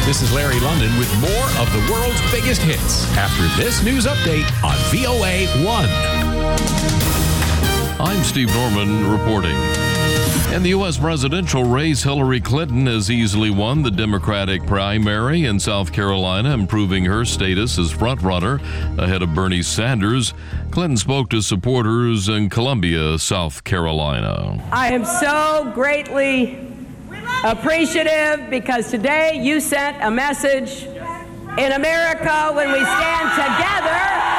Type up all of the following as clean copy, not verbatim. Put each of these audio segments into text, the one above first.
This is Larry London with more of the world's biggest hits after this news update on VOA 1. I'm Steve Norman reporting. In the U.S. presidential race, Hillary Clinton has easily won the Democratic primary in South Carolina, improving her status as frontrunner ahead of Bernie Sanders. Clinton spoke to supporters in Columbia, South Carolina. I am so greatly appreciative because today you sent a message in America when we stand together.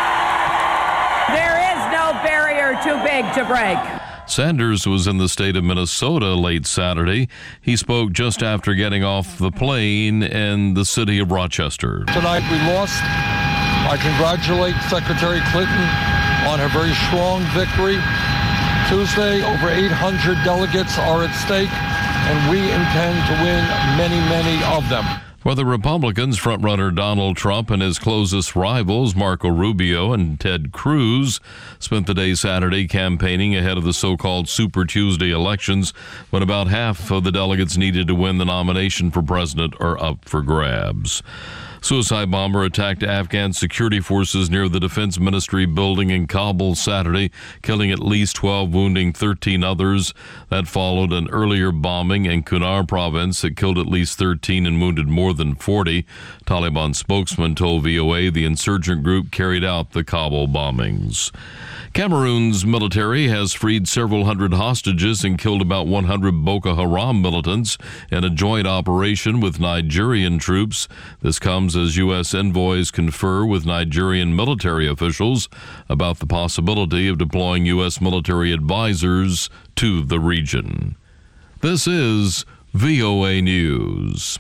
There is no barrier too big to break. Sanders was in the state of Minnesota late Saturday. He spoke just after getting off the plane in the city of Rochester. Tonight we lost. I congratulate Secretary Clinton on her very strong victory. Tuesday, over 800 delegates are at stake, and we intend to win many, many of them. For the Republicans, frontrunner Donald Trump and his closest rivals, Marco Rubio and Ted Cruz, spent the day Saturday campaigning ahead of the so-called Super Tuesday elections, when about half of the delegates needed to win the nomination for president are up for grabs. Suicide bomber attacked Afghan security forces near the Defense Ministry building in Kabul Saturday, killing at least 12, wounding 13 others. That followed an earlier bombing in Kunar province that killed at least 13 and wounded more than 40. Taliban spokesman told VOA the insurgent group carried out the Kabul bombings. Cameroon's military has freed several hundred hostages and killed about 100 Boko Haram militants in a joint operation with Nigerian troops. This comes as U.S. envoys confer with Nigerian military officials about the possibility of deploying U.S. military advisors to the region. This is VOA News.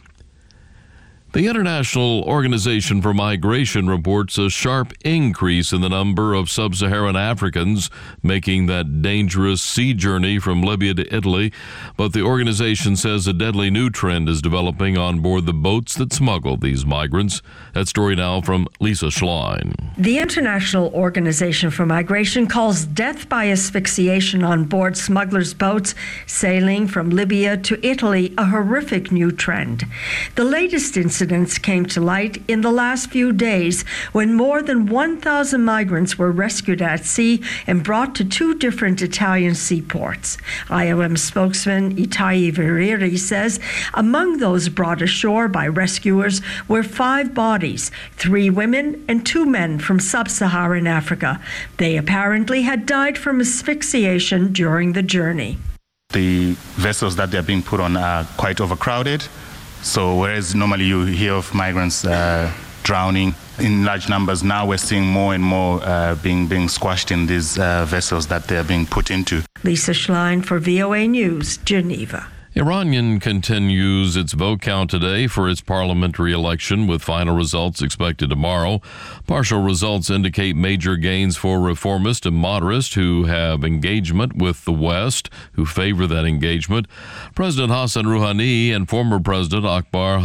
The International Organization for Migration reports a sharp increase in the number of sub-Saharan Africans making that dangerous sea journey from Libya to Italy, but the organization says a deadly new trend is developing on board the boats that smuggle these migrants. That story now from Lisa Schlein. The International Organization for Migration calls death by asphyxiation on board smugglers' boats sailing from Libya to Italy a horrific new trend. The latest incidents came to light in the last few days when more than 1,000 migrants were rescued at sea and brought to two different Italian seaports. IOM spokesman Itai Veriri says among those brought ashore by rescuers were 5 bodies, 3 women and 2 men from sub-Saharan Africa. They apparently had died from asphyxiation during the journey. The vessels that they're being put on are quite overcrowded. So whereas normally you hear of migrants drowning in large numbers, now we're seeing more and more being squashed in these vessels that they're being put into. Lisa Schlein for VOA News, Geneva. Iran continues its vote count today for its parliamentary election, with final results expected tomorrow. Partial results indicate major gains for reformists and moderates who have engagement with the West, who favor that engagement. President Hassan Rouhani and former President Akbar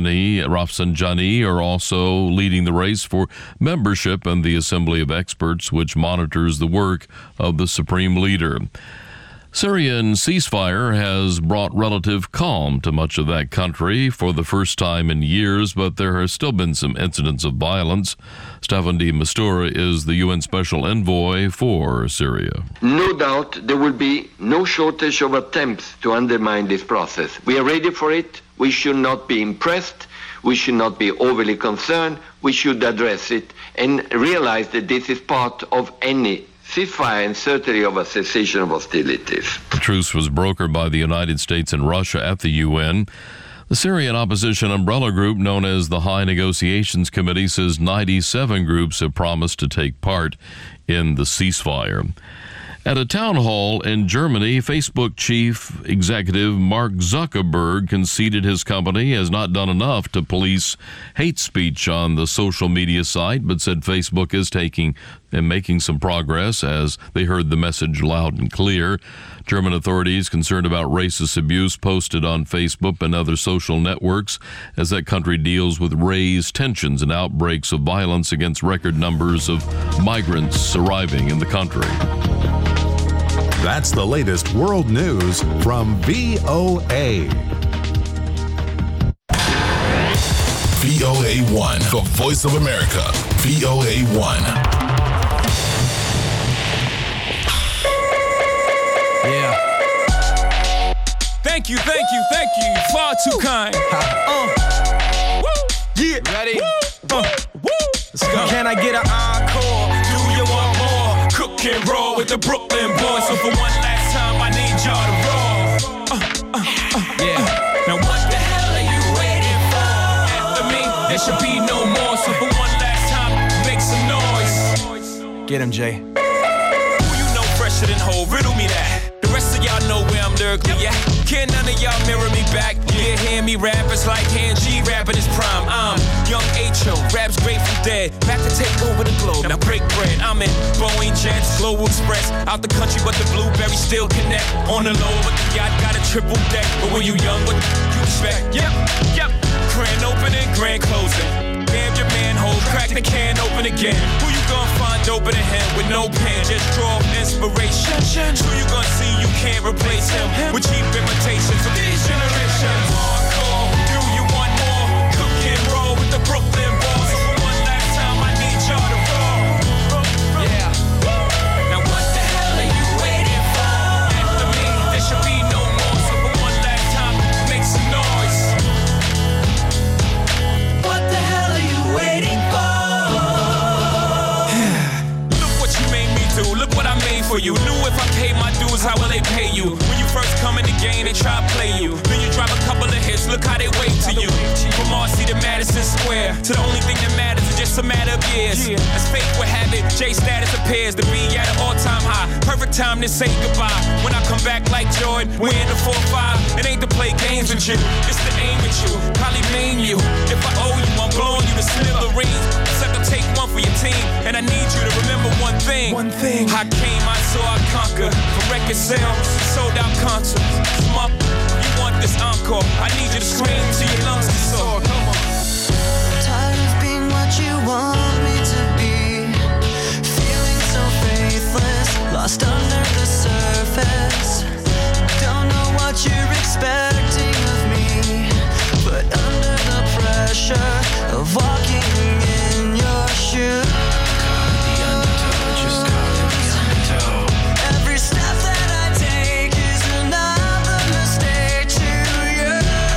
Rafsanjani are also leading the race for membership in the Assembly of Experts, which monitors the work of the supreme leader. Syrian ceasefire has brought relative calm to much of that country for the first time in years, but there has still been some incidents of violence. Staffan de Mistura is the UN Special Envoy for Syria. No doubt there will be no shortage of attempts to undermine this process. We are ready for it. We should not be impressed. We should not be overly concerned. We should address it and realize that this is part of any ceasefire and certainly of a cessation of hostilities. The truce was brokered by the United States and Russia at the UN. The Syrian opposition umbrella group known as the High Negotiations Committee says 97 groups have promised to take part in the ceasefire. At a town hall in Germany, Facebook chief executive Mark Zuckerberg conceded his company has not done enough to police hate speech on the social media site, but said Facebook is making some progress as they heard the message loud and clear. German authorities concerned about racist abuse posted on Facebook and other social networks as that country deals with raised tensions and outbreaks of violence against record numbers of migrants arriving in the country. That's the latest world news from VOA. VOA1, the voice of America. VOA1. Yeah. Thank you. Far too kind. Woo. Yeah. Ready? Woo. Let's go. Can I get an encore? Do you want more? Cook and roll with the Brooklyn boys. So for one last time, I need y'all to roll. Yeah. Now what the hell are you waiting for? After me, there should be no more. So for one last time, make some noise. Get him, Jay. Who you know fresher than Ho? Riddle me that. The rest of y'all know where I'm lyrically at. Can none of y'all mirror me back? Yeah, hear me rap, it's like Han G rapping his prime. I'm Young H.O., raps Grateful Dead. Back to take over the globe, now break bread. I'm in Boeing Jets, Global Express. Out the country, but the blueberries still connect. On the low, but the yacht got a triple deck. But when you young, what you expect? Yep. Grand opening, grand closing. Damn your manhole, crack the can open again. Who you gonna find open a hand with no pen? Just draw inspiration. Who you gonna see you can't replace him with cheap imitations of these generations? Hardcore, do you want more? Cook and roll with the Brooklyn boys. So for one last time, I need y'all to roll. Yeah. Now what the hell are you waiting for? After me, there should be no more. So for one last time, make some noise. What the hell are you waiting for? Look what you made me do. Look what I made for you. Knew if I paid my dues, how will they pay you? When you first come in the game, they try to play you. Then you drop a couple of hits, look how they wait to you. From Marcy to Madison Square, to the only thing that matters is just a matter of years. As fate would have it, J status appears to be at an all-time high. Perfect time to say goodbye. When I come back like Jordan, we're in the 4-5. It ain't to play games with you, it's to aim at you. Probably maim you. If I owe you, I'm blowing you to smithereens. Sucker, take one for your team, and I need you to remember one thing. I came, I saw, I conquer. From record sales, sold out concerts. You want this encore? I need you to scream till your lungs are sore. Come on. Tired of being what you want me to be. Feeling so faithless, lost under the surface. Don't know what you're expecting of me, but under the pressure of walking in your shoes. Every step that I take is another mistake to you.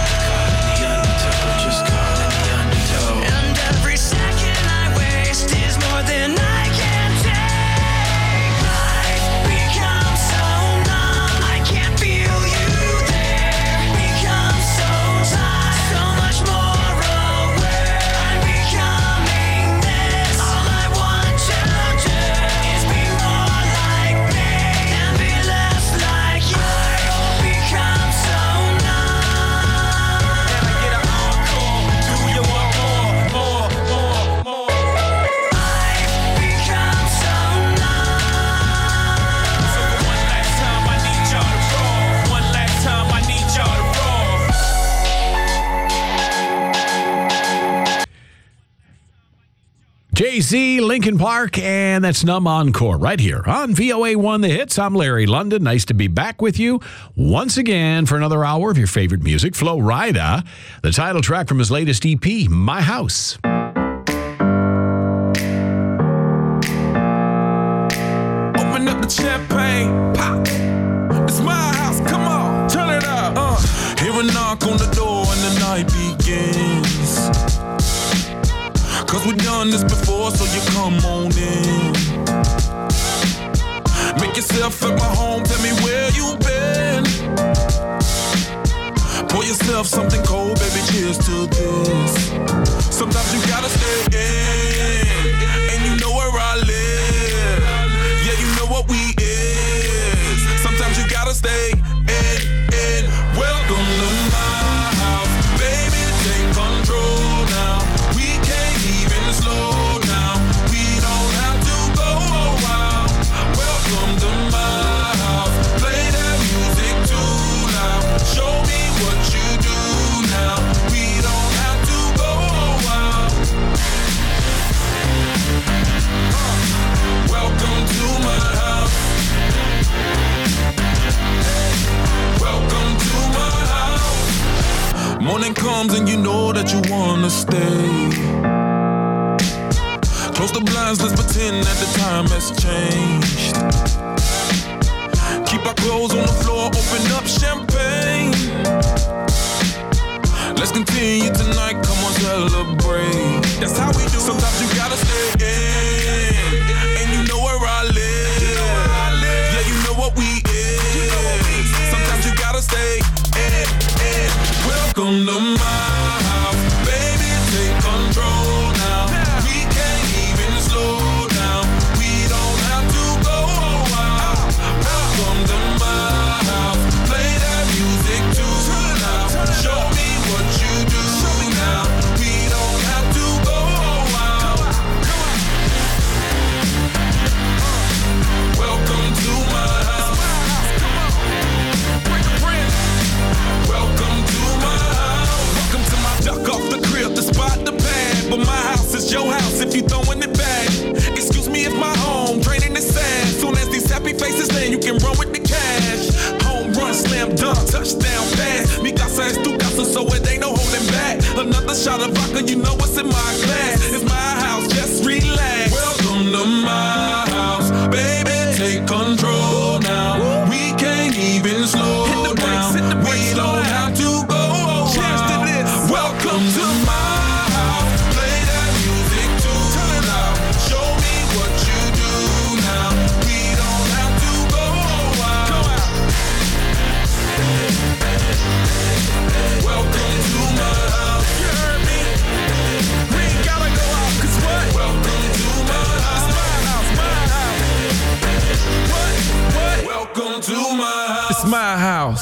And every second I waste is more than I can take. Life becomes so numb, I can't feel you there. Become so tired, so much more aware. I'm becoming this. All I want to do is be more like me and be less like you. I've become so numb. Can I get an encore? Do you want more? I've become so numb. So for one last time, I need y'all to roll. One last time, I need y'all to roll. Jay-Z, Linkin Park, and that's Numb Encore right here on VOA1 The Hits. I'm Larry London. Nice to be back with you once again for another hour of your favorite music. Flo Rida, the title track from his latest EP, My House. Open up the champagne, pop. It's my house, come on, turn it up. Hear a knock on the door and the night begins. Cause we've done this before, so you come on in. Make yourself at my home, tell me where you been. Pour yourself something cold, baby, cheers to this. Sometimes you gotta stay in, and you know where I live. Yeah, you know what we is. Sometimes you gotta stay in. Welcome to my house, baby, take control now. We can't even slow down. We don't have to go a while. Welcome to my house. Play that music too loud. Show me what you do now. We don't have to go a while. sure that you wanna stay. Close the blinds, let's pretend that the time has changed. Keep our clothes on the floor, open up champagne. Let's continue tonight, come on, celebrate. That's how we do. Sometimes you gotta stay in, and you know where I live. Yeah, you know what we is. Sometimes you gotta stay in. Welcome to my house, baby, take control now. We can't even slow down. We don't have to go out. Welcome to my house, play that music too loud. Show me what you do now. We don't have to go out. Welcome to my house. Welcome to my house. Welcome to my duck off the crib, the spot, the pad. But my house is your house if you throwing it back. Excuse me if my home draining is sad. Soon as these happy faces land, you can run with the cash. Home run, slam dunk, touchdown pass. Mi casa es tu casa, so it ain't no holding back. Another shot of vodka, you know what's in my glass. It's my house, just relax. Welcome to my house, baby, take control now. We can't even slow down. We don't have to go out. Cheers to this. Welcome to my house. Play that music too loud. Show me what you do now. We don't have to go out. Welcome to my house. You heard me? We ain't gotta go out, 'cause what? Welcome to my house. It's my house. What? Welcome to my house. It's my house.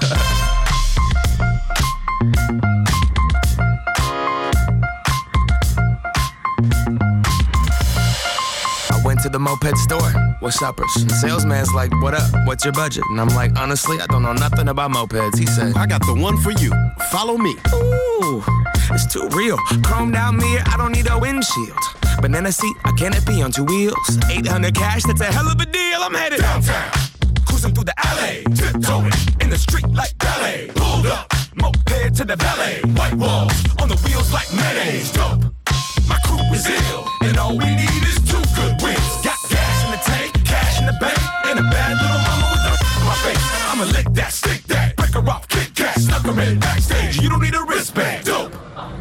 To the moped store, what's uppers? Salesman's like, what up? What's your budget? And I'm like, honestly, I don't know nothing about mopeds. He said, I got the one for you. Follow me. Ooh, it's too real. Chromed out mirror, I don't need a windshield. Banana seat, I canopy on two wheels. 800 cash, that's a hell of a deal. I'm headed downtown, cruising through the alley, tiptoeing in the street like ballet. Pulled up, moped to the valet. White walls on the wheels like mayonnaise. Dope, my crew is ill, and all we need is two good wheels. Got gas in the tank, cash in the bank, and a bad little mama with a in my face. I'ma lick that, stick that, break her off, kick cat, snuck her in backstage. You don't need a wristband. Dope.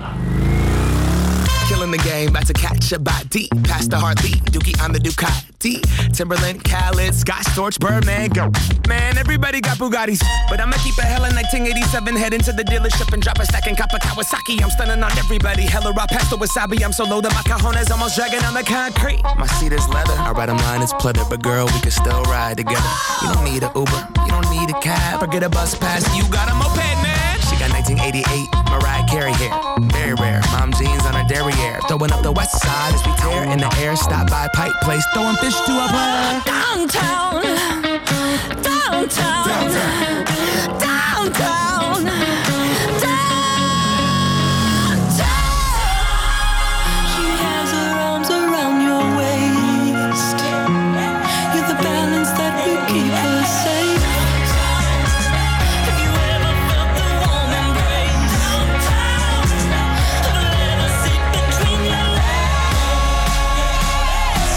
Killing the game, about to catch a body. Past the heartbeat, Dookie on the Ducati. Timberland, Khaled, Scott Storch, Birdman, go. Man, everybody got Bugattis, but I'ma keep a hella 1987. Head into the dealership and drop a stack in Kappa Kawasaki. I'm stunning on everybody, hella raw pasta wasabi. I'm so low that my cajones almost dragging on the concrete. My seat is leather, I ride 'em line is pleather, but girl, we can still ride together. You don't need an Uber, you don't need a cab, or get a bus pass. You got a moped, man. She got 1988 Mariah Carey hair, very rare. Mom jeans on her derriere, throwing up the west side as we tear in the air. Stop by Pike Place, throwing fish to a player. Downtown, downtown, downtown, downtown, downtown. She has her arms around your waist. You're the balance that will keep her safe. Have you ever felt the warm embrace? Downtown, have you ever sit between your legs?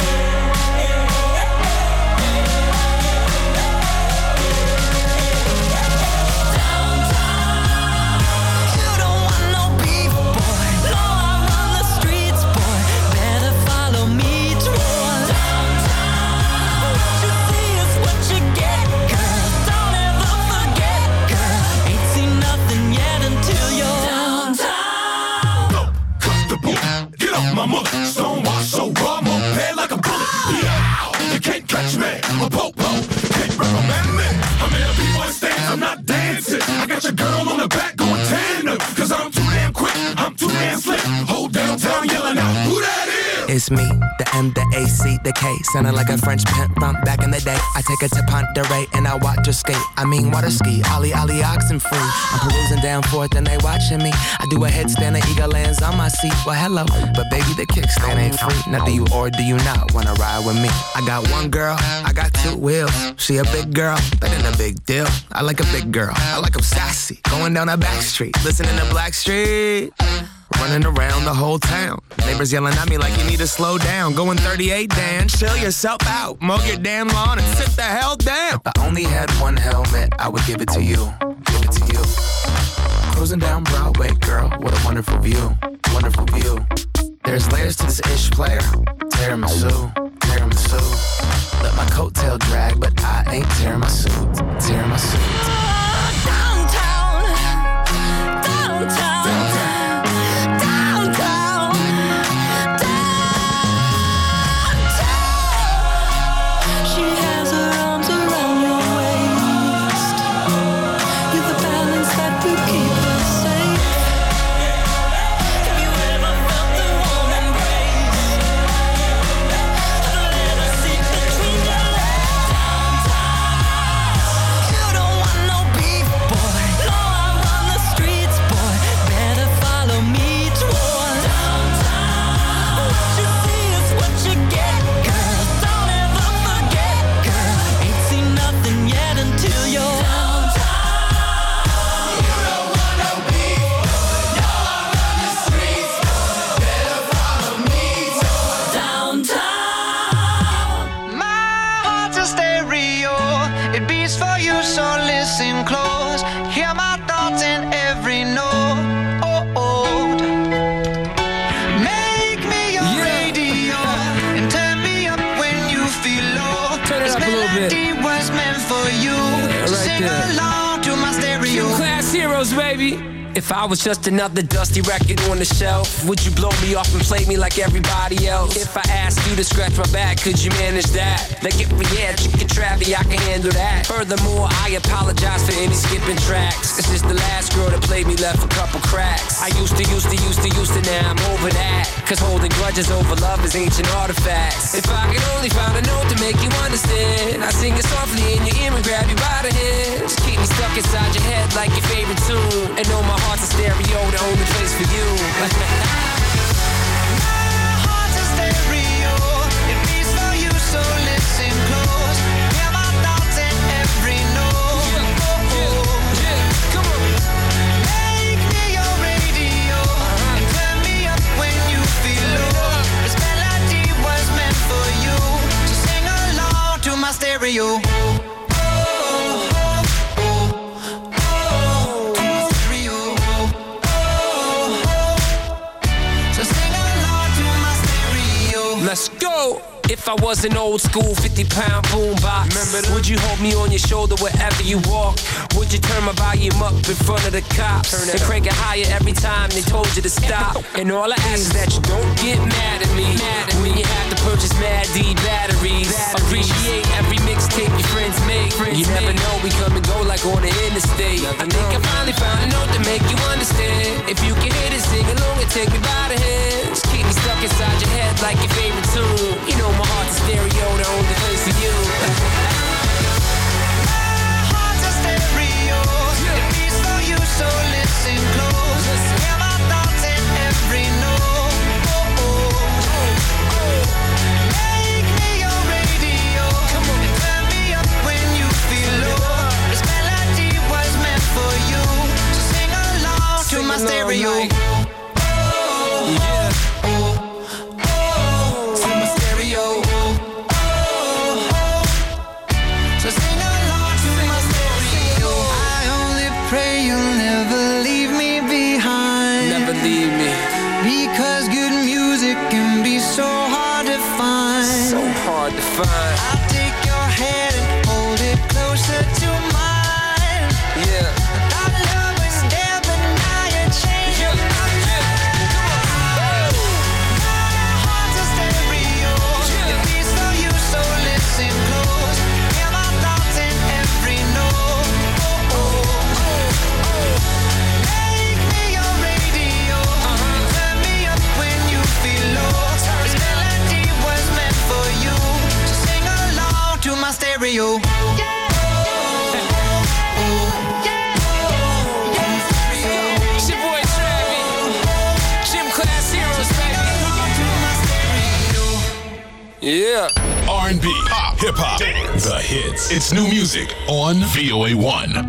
You don't want no beef, boy. No, I run the streets, boy. Better follow me, Troy. Downtown, what you see is what you get, girl. Don't ever forget, girl. Ain't seen nothing yet until you're downtown. Cut the boot, get off my mother. Stonewash so raw, moped like a bullet. Yeah, you can't catch me. A popo, can't recommend me. I'm in a B-boy stance, I'm not dancing. I got your girl on the back going tandem. 'Cause I'm too damn quick, I'm too damn slick. Hold downtown yelling out, who that is? It's me, the M, the A, C, the K. Sounding like a French pimp from back in the day. I take her to Ponderay and I watch her skate. I mean water ski, ollie, oxen free. I'm perusing down forth and they watching me. I do a headstand and eagle lands on my seat. Well, hello, but baby, the kickstand ain't free. Now do you or do you not wanna ride with me? I got one girl, I got two wheels. She a big girl, that ain't a big deal. I like a big girl, I like them sassy. Going down a back street, listening to Blackstreet. Running around the whole town. Neighbors yelling at me like you need to slow down. Going 38, Dan, chill yourself out. Mow your damn lawn and sit the hell down. If I only had one helmet, I would give it to you. Give it to you. Cruising down Broadway, girl, what a wonderful view. Wonderful view. There's layers to this ish player. Tiramisu, tiramisu. Let my coattail drag, but I ain't tearing my suit. Tearing my suit. Downtown, downtown. Baby, if I was just another dusty record on the shelf, would you blow me off and play me like everybody else? If I asked you to scratch my back, could you manage that? Like if we had chicken Travie, I can handle that. Furthermore, I apologize for any skipping tracks. This is the last girl that played me left a couple cracks. I used to, now I'm over that. Cause holding grudges over love is ancient artifacts. If I could only find a note to make you understand, I sing it softly in your ear and grab you by the hand. Just keep me stuck inside your head like your favorite tune. And know my heart's a stereo, the only place for you. My heart's a stereo, it beats for you, so listen close. Hear my thoughts in every note. Come on. Make me your radio, and turn me up when you feel low. This melody was meant for you, so sing along to my stereo. Let's go! If I was an old school 50-pound boombox, would you hold me on your shoulder wherever you walk? Would you turn my volume up in front of the cops and crank it higher every time they told you to stop? And all I ask is that you don't get mad at me when you have to purchase Mad D batteries. Appreciate every mixtape your friends make. You never know, we come and go like on the interstate. I think I finally found a note to make you understand. If you can hit it, sing along and take me by the hands. Keep me stuck inside your head like your favorite tune. You know my heart's a stereo, the only place for you. My heart's a stereo, it beats for you, so listen close. Hear my thoughts in every note. Make me your radio, and turn me up when you feel low. This melody was meant for you, so sing along to my stereo. I'll take your hand and hold it closer to mine. Yeah. Our love is there, but now you're changing my mind. My heart's a stereo, it beats for you, so listen close. Hear my thoughts in every note. Make me your radio, turn me up when you feel low. This melody Yeah. R&B, pop, hip-hop, dance, the hits. It's new music on VOA1.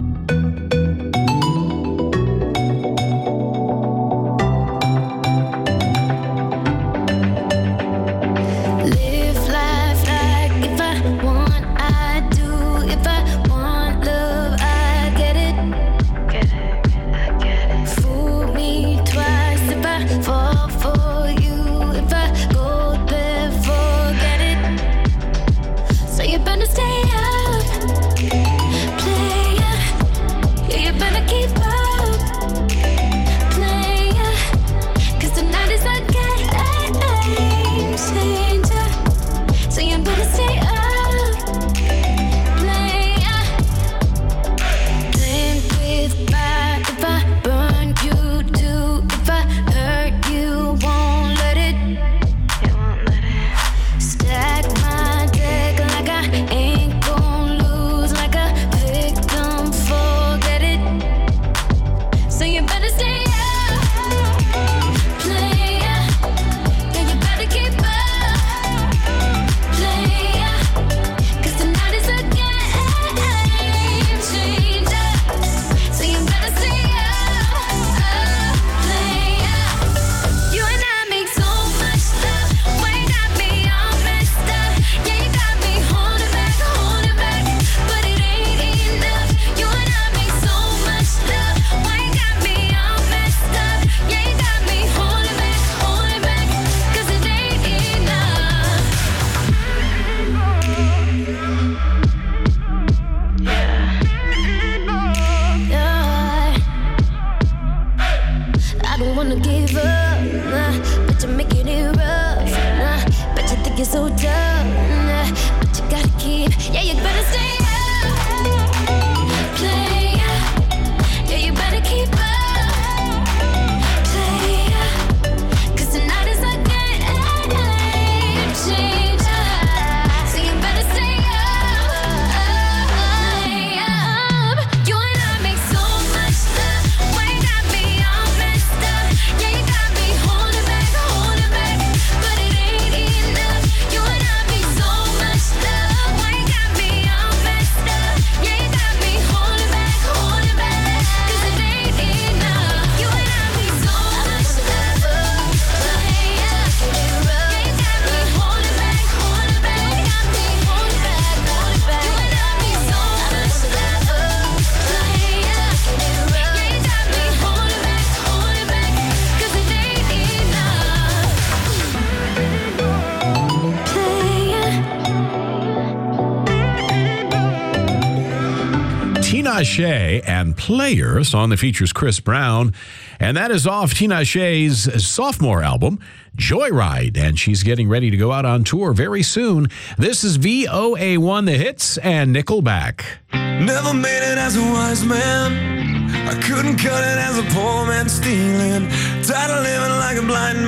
Tinashe and Player, a song that features Chris Brown. And that is off Tinashe's sophomore album, Joyride. And she's getting ready to go out on tour very soon. This is VOA1 The Hits and Nickelback. Never made it as a wise man. I couldn't cut it as a poor man stealing. Tired of living like a blind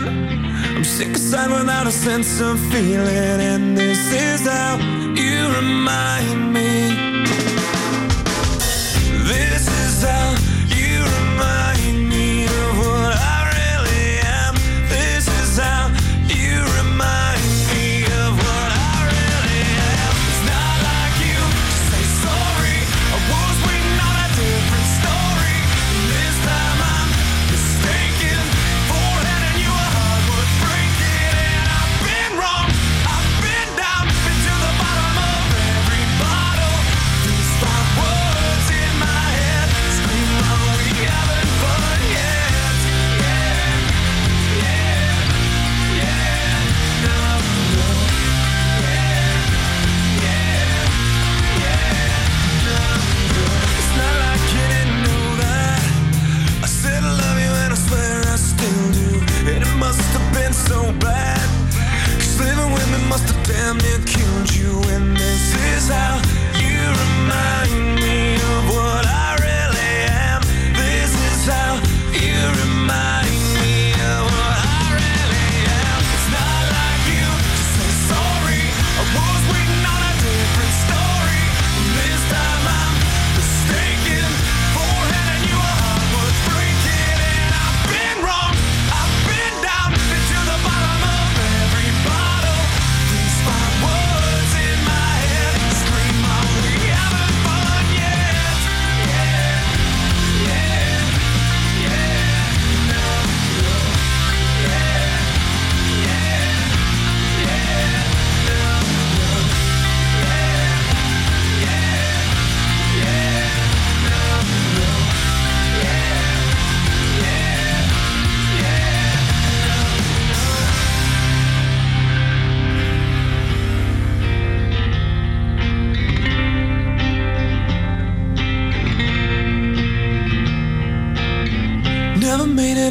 man. I'm sick aside without a sense of feeling. And this is how you remind me. This is how you remind me of what I really am. This is how you remind me of what I really am. It's not like you to say sorry. I was waiting on a different story. This time I'm mistaken for handing you a heart worth breaking. And I've been wrong. I've been down, been to the bottom of every bottle. These 5 words in my head scream, oh, we haven't fun yet. Yeah, yeah, yeah, no, no. It's not like you didn't know that. I said I love you and I swear I still do. And it must have been so bad, 'cause living with me must have damn near killed you. And this is how you remind me of what I really am. This is how you remind me of what I really am. It's not like you to say sorry. I was waiting on a different story. This time I'm mistaken for handing you a heart worth breaking. And I've been wrong. I've been down, been to the bottom of every bottle.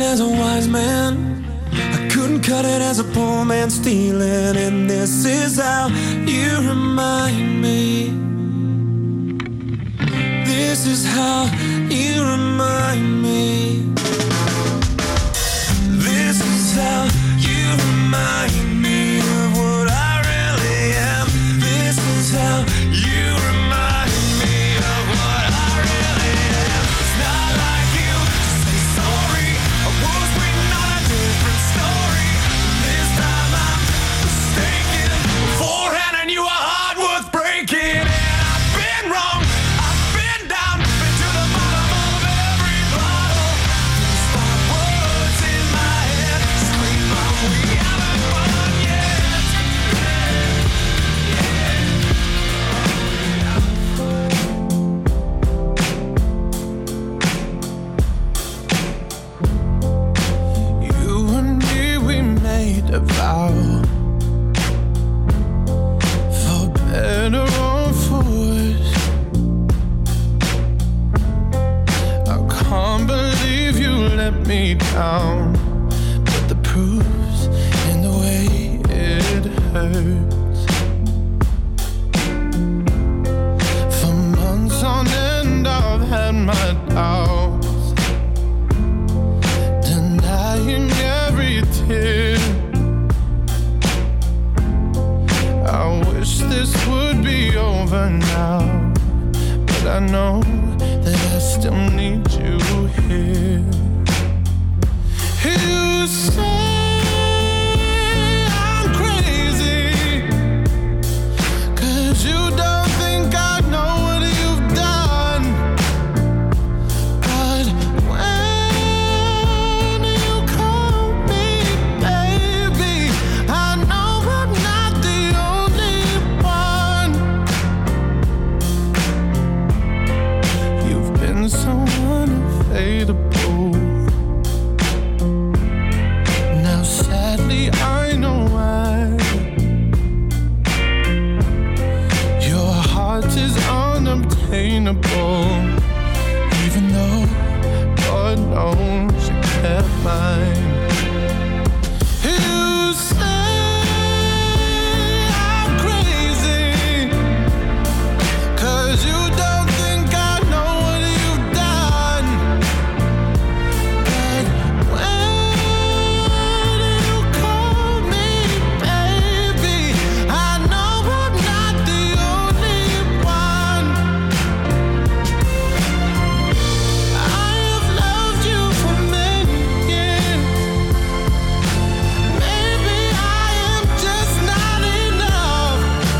as a wise man. I couldn't cut it as a poor man stealing. And this is how you remind me. This is how you remind me. This is how you remind me of what I really am. This is how you remind me of what I really am. It's not like you to say sorry. I was waiting on a different story. This time I'm mistaken for handing you a heart worth breaking. And I've been wrong. I've been down, been to the bottom of every bottle. Stop words in my head, scream out, we haven't won yet. You and me, we made a vow, for better or for worse. I can't believe you let me down, but the proof's in the way it hurts. For months on end I've had my doubts, denying every tear. I wish this would be over now, but I know that I still need you here. You say I'm crazy, 'cause you don't think I know what you've done. But when you call me baby, I know I'm not the only one. You've been so unfadable. Now sadly I know why. Your heart is unobtainable, even though God knows you kept mine. You say I'm crazy, 'cause you don't think I know what you've done. But when you call me baby, I know I'm not the only one. I have loved you for many years. Maybe I am just not enough.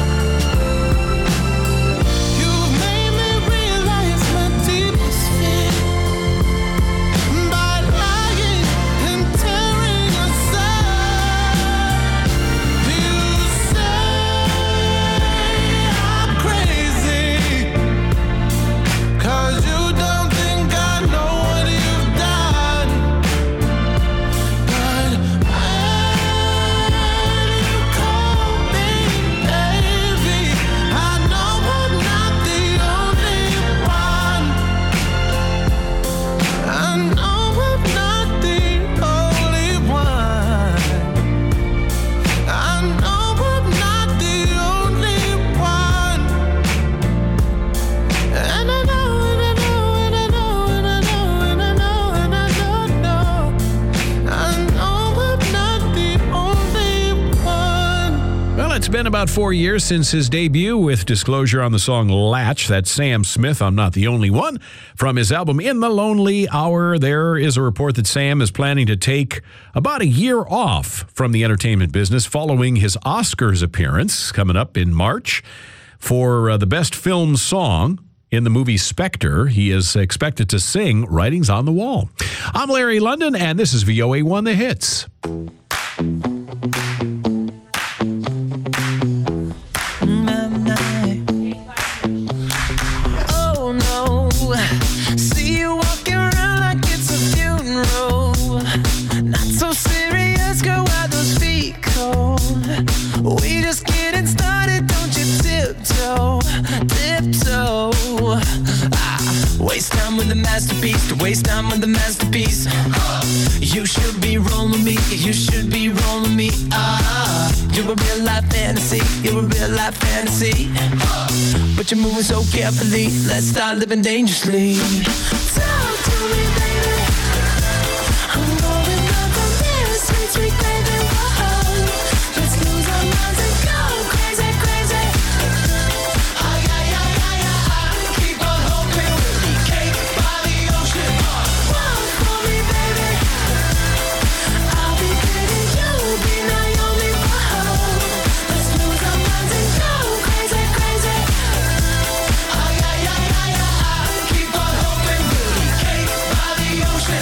You've made me realize my deepest fear by lying and tearing us up. You say I'm crazy, 'cause you don't think I know what you've done. But when you call me baby, I know I'm not the only one. I know I'm not the only one. I know I'm not the only one. And I know, and I know, and I know, and I know, and I know, and I don't know. I know I'm not the only one. Well, it's been about 4 years since his debut with disclosure on the song Latch. That's Sam Smith, I'm Not the Only One. From his album In the Lonely Hour, there is a report that Sam is planning to take about a year off from the entertainment business following his Oscars appearance coming up in March for the Best Film Song in the movie Spectre. He is expected to sing Writings on the Wall. I'm Larry London, and this is VOA1 The Hits. Oh no, see you walking around like it's a funeral. Not so serious, girl, why those feet cold? We just getting started, don't you tiptoe, tiptoe. Waste time with the masterpiece, to waste time with the masterpiece. You should be rolling me, you should be rolling me. You're a real life fantasy, you're a real life fantasy. But you're moving so carefully, let's start living dangerously. Talk to me, baby. I'm going up from this sweet, sweet baby. Whoa. Let's lose our minds and go crazy, crazy. Ay, ay, ay, ay, ay. Keep on hoping we'll be cake by the ocean. Walk for me, baby. I'll be pretty, you'll be Naomi. Whoa. Let's lose our minds and go crazy, crazy. Ay, ay, ay, ay, ay. Keep on hoping we'll be cake by the ocean.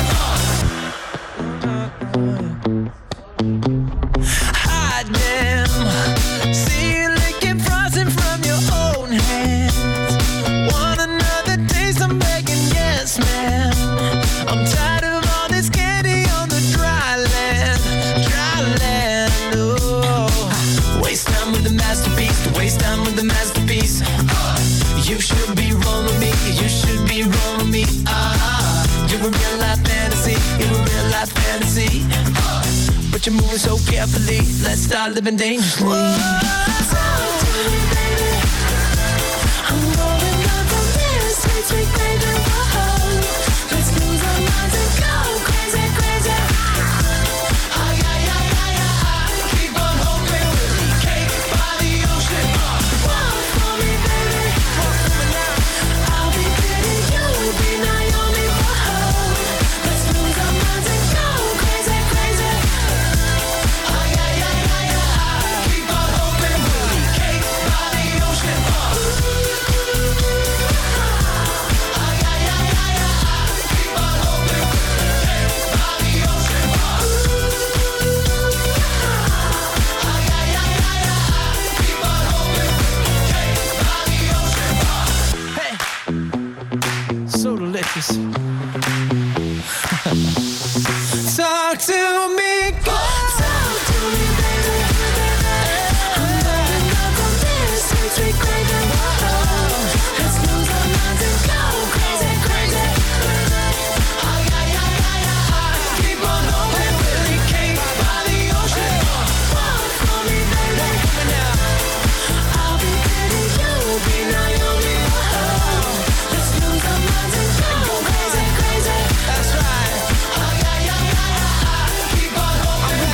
Hide them. See you licking frosting from your own hands. Want another taste? I'm begging, yes, man. I'm tired of all this candy on the dry land. Dry land, oh. Waste time with the masterpiece. To waste time with the masterpiece. You should be rolling me. You should be rolling me. You're a real life fantasy. You're a real life fantasy. But you're moving so carefully. Let's start living dangerously. Talk to me, baby. I'm going up from this sweet, sweet baby. Whoa. Let's lose our minds and go crazy, crazy. Ay, ay, ay, ay, ay. Keep on hoping we'll be cake by the ocean. Walk for me, baby. Walk for me now. I'll be pretty, you'll be Naomi. Whoa. Let's lose our minds and go crazy, crazy. Ay, ay, ay, ay, ay. Keep on hoping we'll be cake by the ocean. Ay, ay, ay, ay, ay. Keep on hoping we'll be cake by the ocean. Ay, ay, ay, ay, ay. Keep on hoping we'll be cake by the ocean. Hey, so delicious. Talk to me, girl. Talk to me, baby. I'm going up from this sweet, sweet baby. Whoa. Let's lose our minds and go crazy, crazy. Ay, ay, ay, ay, ay. Keep on hoping we'll be cake by the ocean. Walk for me, baby. I'll be pretty, you'll be Naomi. Whoa. Let's lose our minds and go crazy, crazy. That's right. Ay, ay, ay, ay, ay. Keep on hoping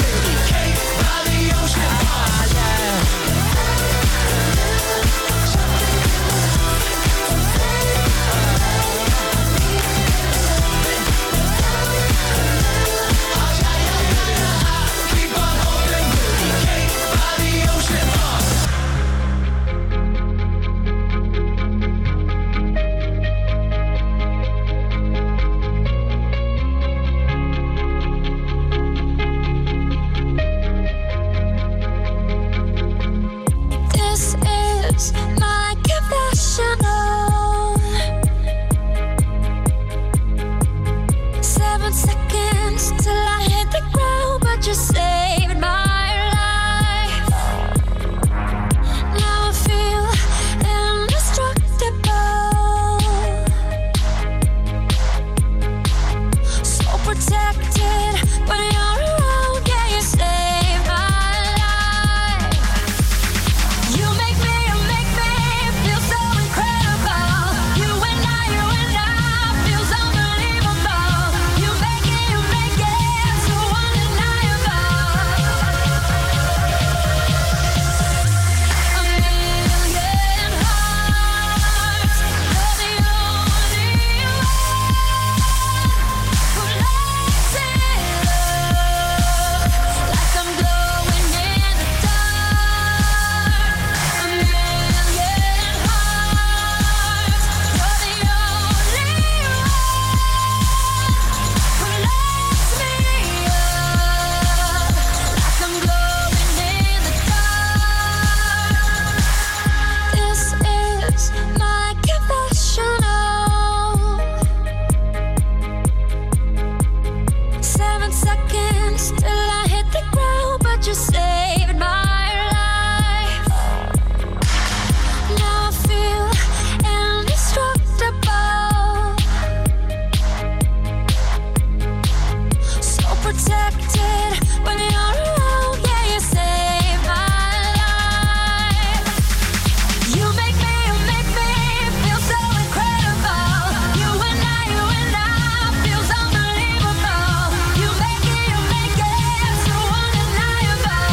protected when you're around. Yeah, you save my life. You make me feel so incredible. You and I feels unbelievable. You make it so undeniable.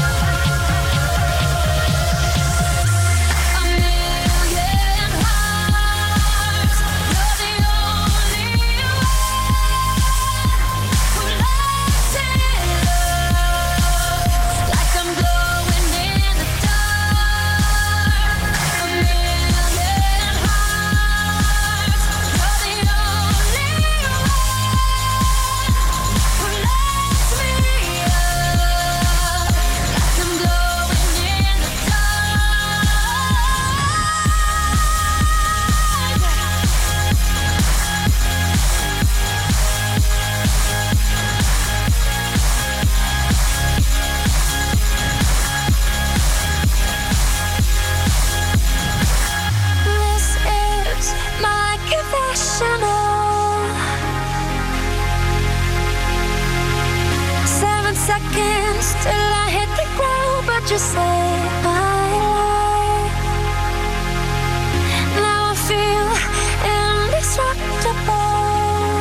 A million hearts, you're the only one who lights it up like I'm glowing in the dark. A million hearts, you're the only one who lights me up like I'm glowing in the This is my confessional. 7 seconds till I hit the ground, but you saved my life. Now I feel indestructible,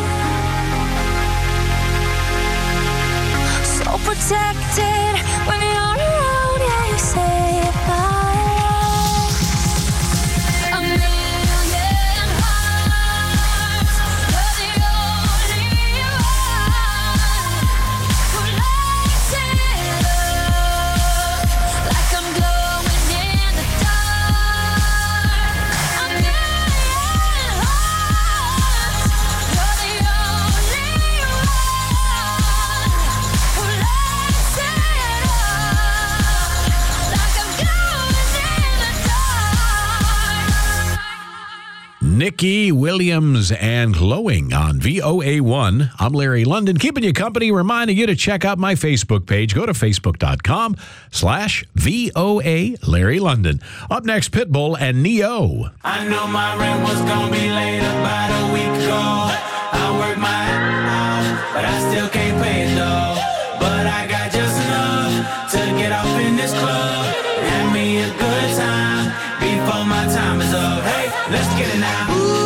so protected when you're around. Yeah, you saved my life. A million hearts, you're the only one who lights it up like I'm glowing in the dark. A million hearts, you're the only one who lights it up like I'm glowing in the dark. Nikki Williams and Glowing on VOA1. I'm Larry London, keeping you company, reminding you to check out my Facebook page. Go to facebook.com/VOA Larry London. Up next, Pitbull and Neo. I know my rent was gonna be late about a week ago. I worked my ass off, but I still can't pay it though. But I got just enough to get off in this club. Have me a good time before my time is up. Hey, let's get it now.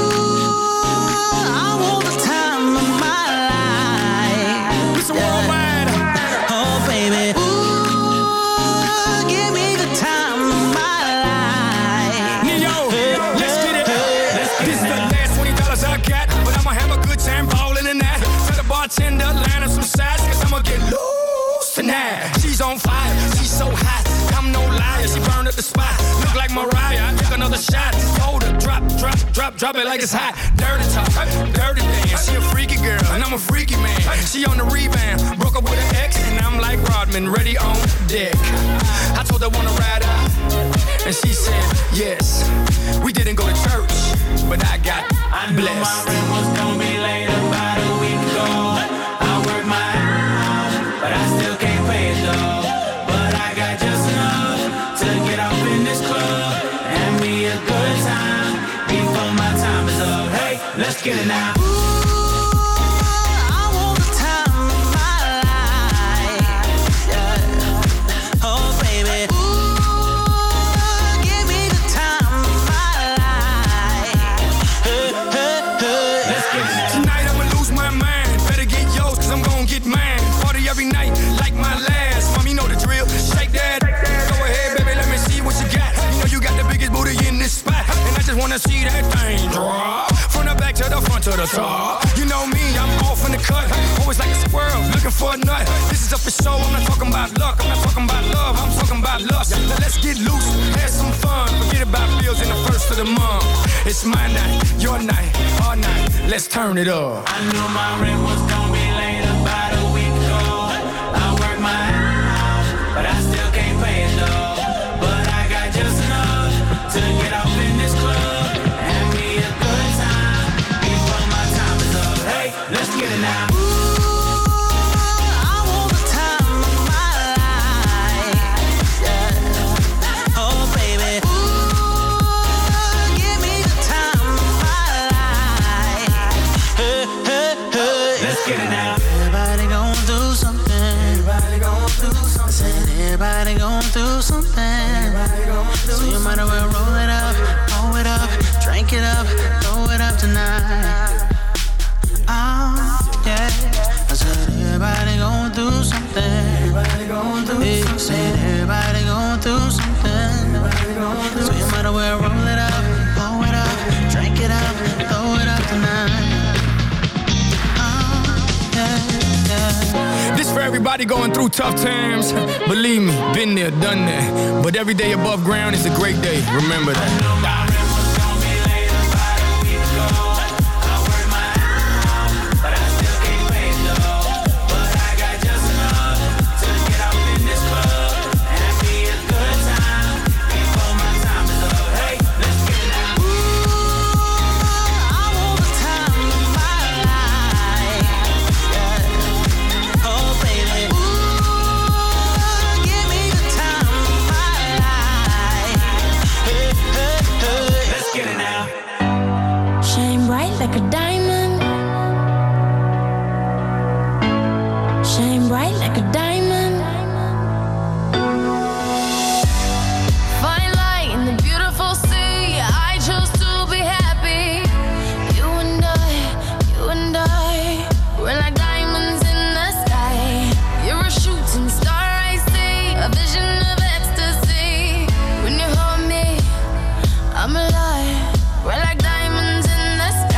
I want the time of my life. It's a worldwide. Oh, baby. Ooh, give me the time of my life. Neo, let's get it. This is the last $20 I got, but I'ma have a good time ballin' in that. Tell the bartender, line up some shots, cause I'ma get loose tonight. She's on fire, she's so hot, I'm no liar. She burned up the spot, look like Mariah. I took another shot, hold her, drop it like it's hot. Dirty talk, dirty dance. She a freaky girl, and I'm a freaky man. She on the rebound, broke up with an ex, and I'm like Rodman, ready on deck. I told her wanna ride out, and she said yes. We didn't go to church, but I got blessed. My rent was gonna be late about a week ago. I worked my ass off, but I still can't pay it though. But I got just enough to get off in this club. Have me a good time before my time is up. Hey, let's get it now. Wanna see that thing drop from the back to the front to the top. You know me, I'm off in the cut. Always like a squirrel, looking for a nut. This is up for show. I'm not talking about luck. I'm not talking about love. I'm talking about lust. Now let's get loose, have some fun. Forget about bills in the first of the month. It's my night, your night, our night. Let's turn it up. I knew my rent was gonna be late about a week ago. I worked my ass off, but I still can't pay it though. But I got just enough to get off in this club. Let's get it now. Ooh, I want the time of my life. Yeah. Oh, baby. Ooh, give me the time of my life. Let's get it now. Everybody going through something. So you might as well roll it up, pour it up, drink it up, throw it up tonight. Oh, yeah. I said everybody going through something. Yeah, said everybody going through something. So you might as well roll it up, pour it up, drink it up, throw it up tonight. This for everybody going through tough times. Believe me, been there, done that. But every day above ground is a great day. Remember that. Like a diamond, shine bright like a diamond. Fine light in the beautiful sea. I chose to be happy. You and I, we're like diamonds in the sky. You're a shooting star, I see, a vision of ecstasy. When you hold me, I'm alive. We're like diamonds in the sky.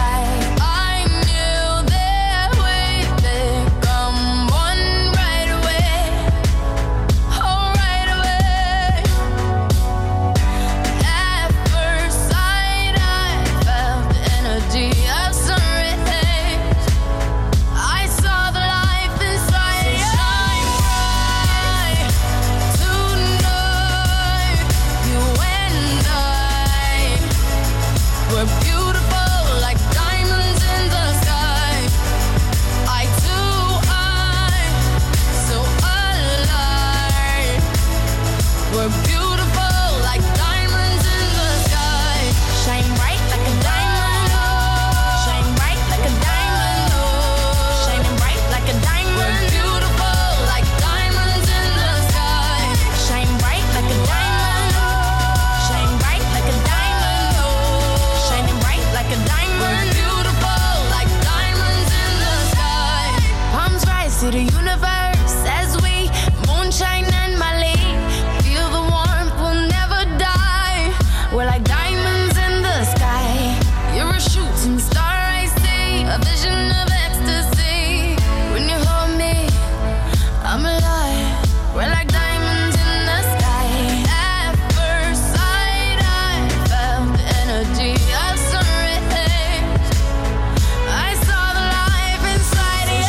To the universe as we moonshine and Mali. Feel the warmth, we'll never die. We're like diamonds in the sky. You're a shooting star, I see, a vision of ecstasy. When you hold me, I'm alive. We're like diamonds in the sky. At first sight, I felt the energy of sun rays. I saw the life inside you.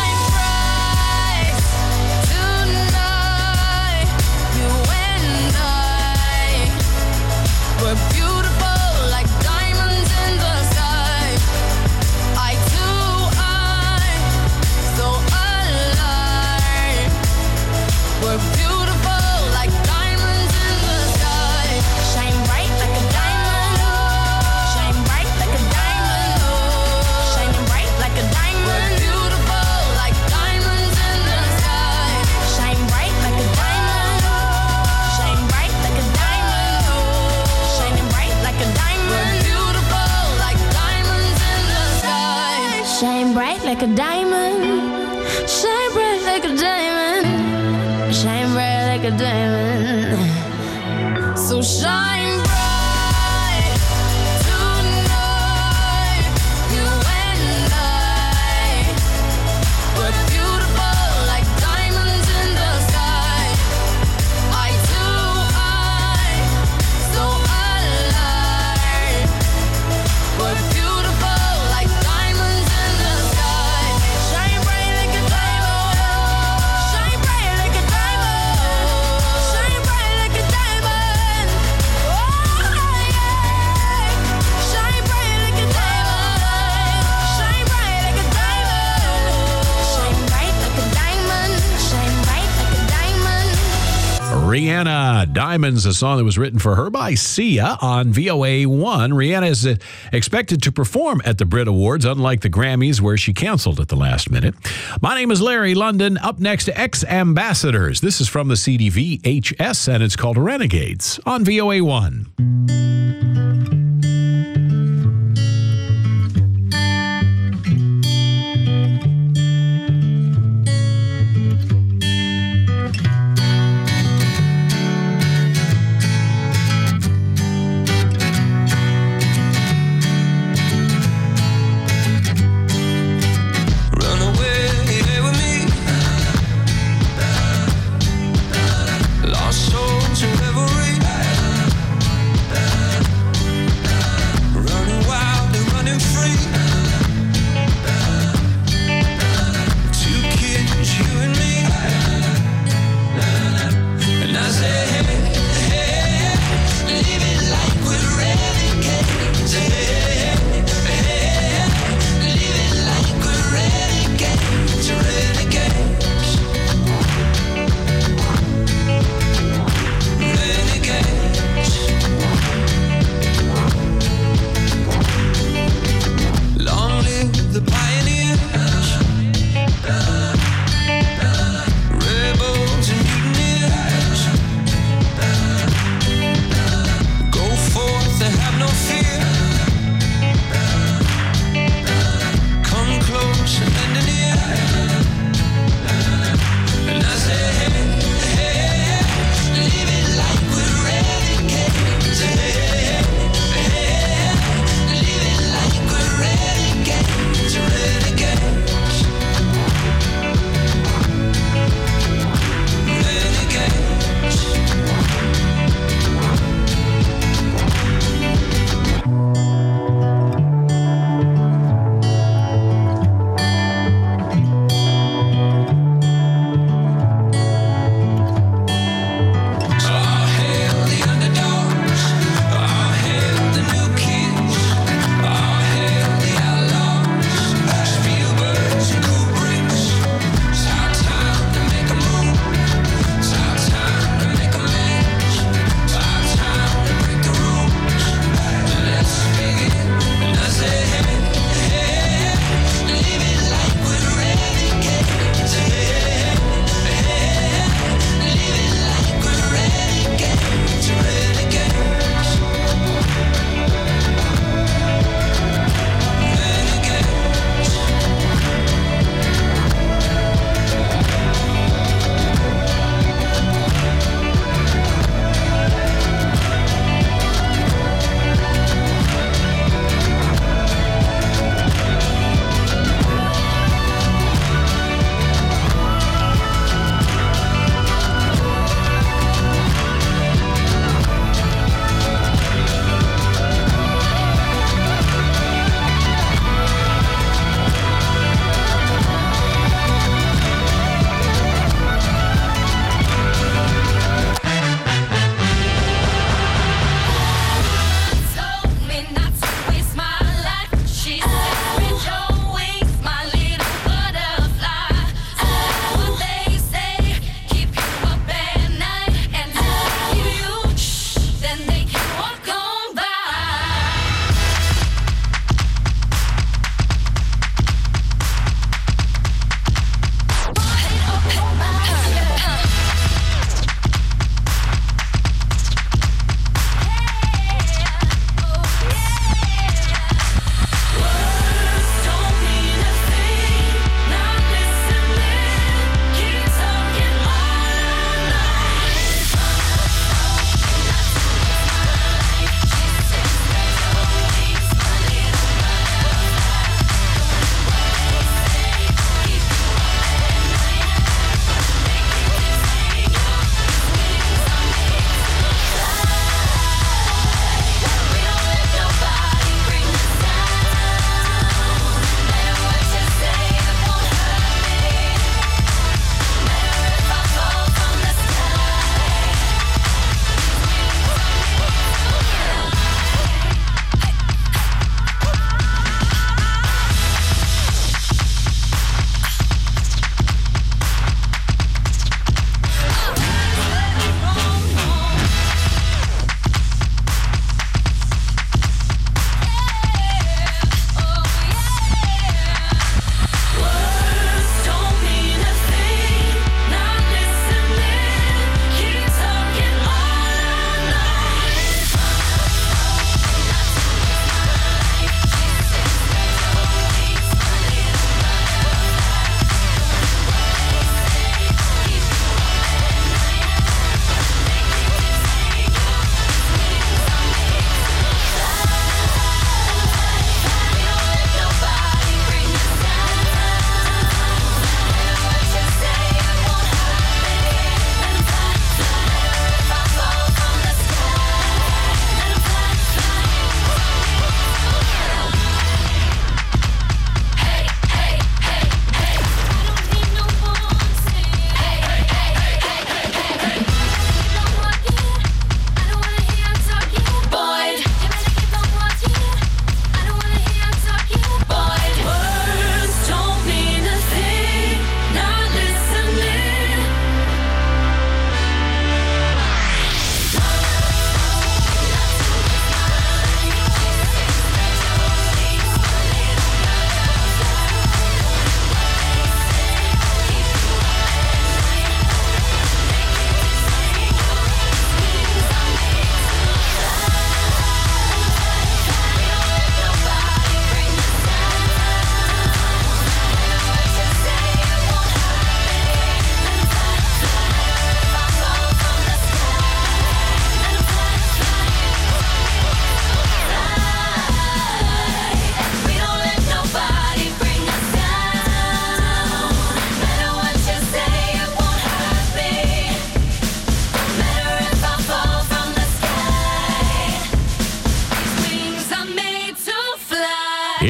We're beautiful like diamonds in the sky. I so alive. We're beautiful like diamonds in the sky. Shine bright like a diamond. Shine bright like a diamond. Shining bright like a diamond. We're beautiful like diamonds in the sky. Shine bright like a diamond. Shine bright like a diamond. Shining bright like a diamond. We're beautiful like diamonds in the sky. Shine bright like a diamond. Shine bright like a diamond. Shine bright like a diamond. So shine bright tonight. You and I, we're beautiful like diamonds in the sky. I so alive. We're beautiful like diamonds in the sky. Shine bright like a diamond. Shine bright like a diamond. Shine bright like a diamond. Rihanna, Diamonds, a song that was written for her by Sia on VOA1. Rihanna is expected to perform at the Brit Awards, unlike the Grammys, where she canceled at the last minute. My name is Larry London. Up next, Ex-Ambassadors. This is from the CD VHS, and it's called Renegades on VOA1. Lost souls in revelry.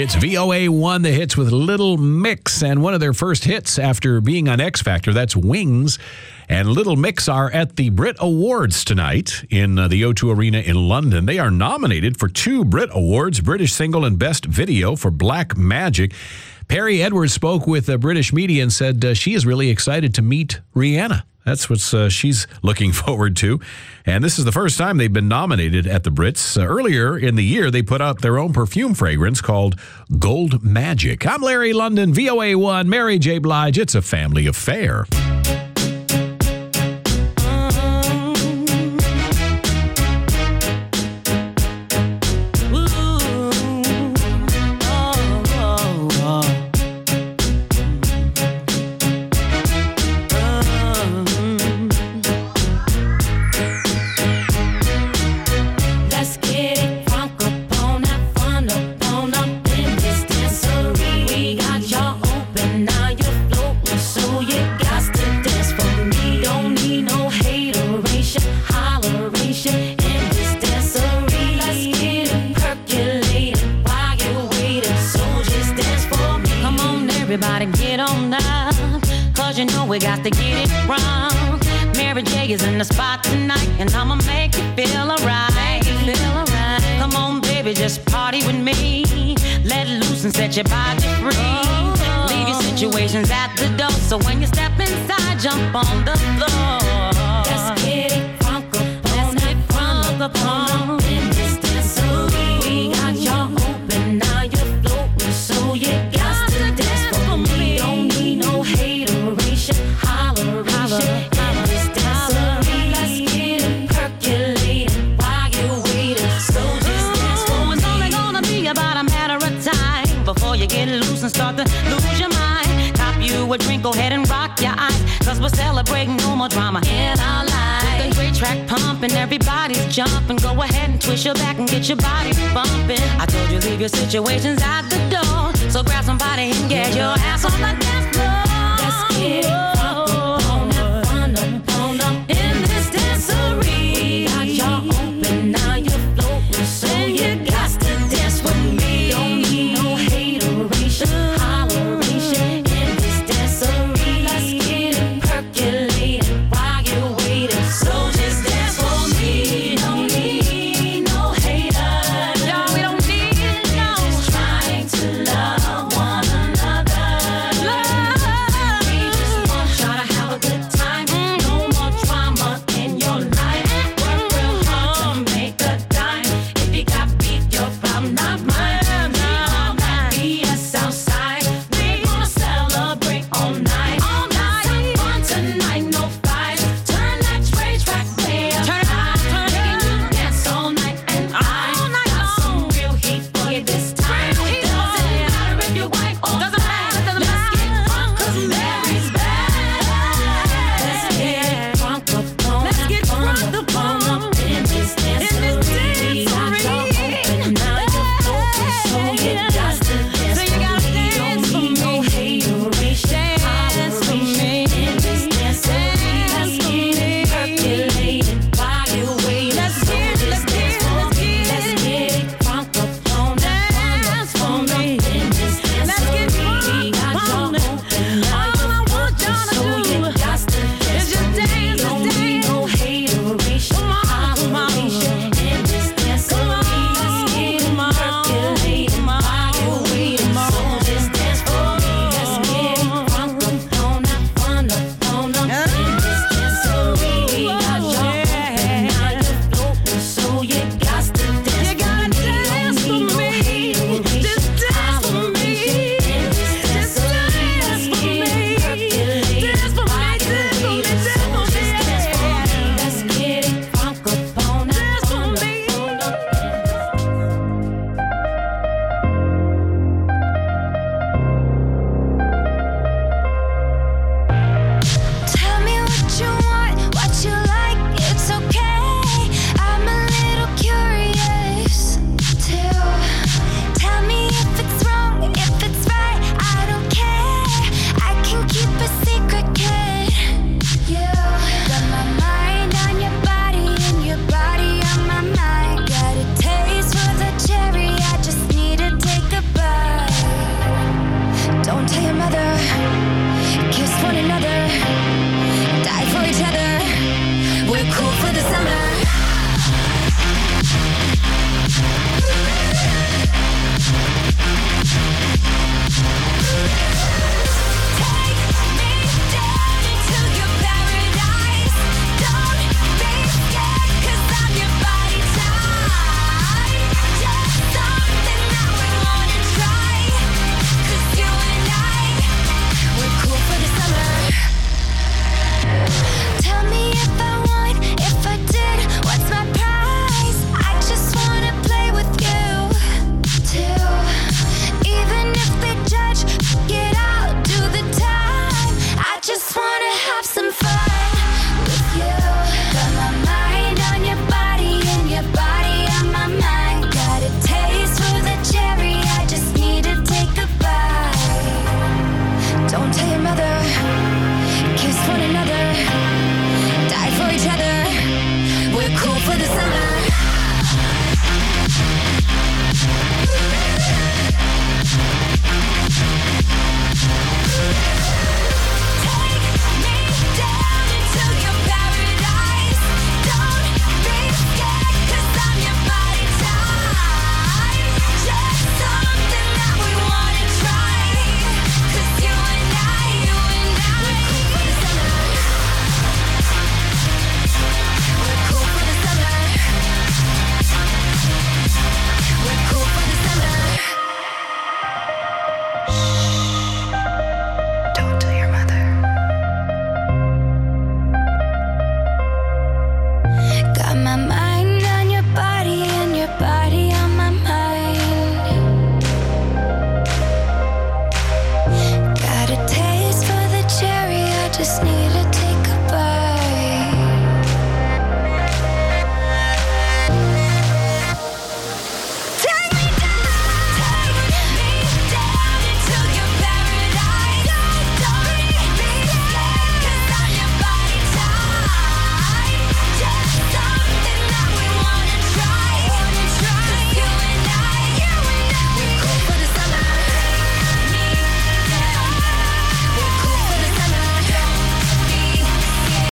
It's VOA1 The Hits with Little Mix, and one of their first hits after being on X Factor, that's Wings. And Little Mix are at the Brit Awards tonight in the O2 Arena in London. They are nominated for 2 Brit Awards, British Single and Best Video for Black Magic. Perry Edwards spoke with British media and said she is really excited to meet Rihanna. That's what she's looking forward to. And this is the first time they've been nominated at the Brits. Earlier in the year, they put out their own perfume fragrance called Gold Magic. I'm Larry London, VOA1, Mary J. Blige. It's a family affair. Everybody get on up, cause you know we got to get it wrong. Mary J is in the spot tonight, and I'ma make you feel alright. Come on, baby, just party with me. Let loose and set your body free. Leave your situations at the door, so when you step inside, jump on the floor. Let's get it crunk up in this dancery. We got y'all open, now you're floating, so you got to dance for me. Don't need no hateration, holleration in this dancery. Let's get it percolating while you're waiting, so just dance for me. It's only gonna be about a matter of time before you get loose and start to lose your mind. Cop you a drink, go ahead and rock your eyes, cause we're celebrating no more drama in our lives. With a great track pumping, everybody's jumping. Go ahead and twist your back and get your body bumping. I told you leave your situations at the door, so grab somebody and get your ass on the dance floor. Let's get it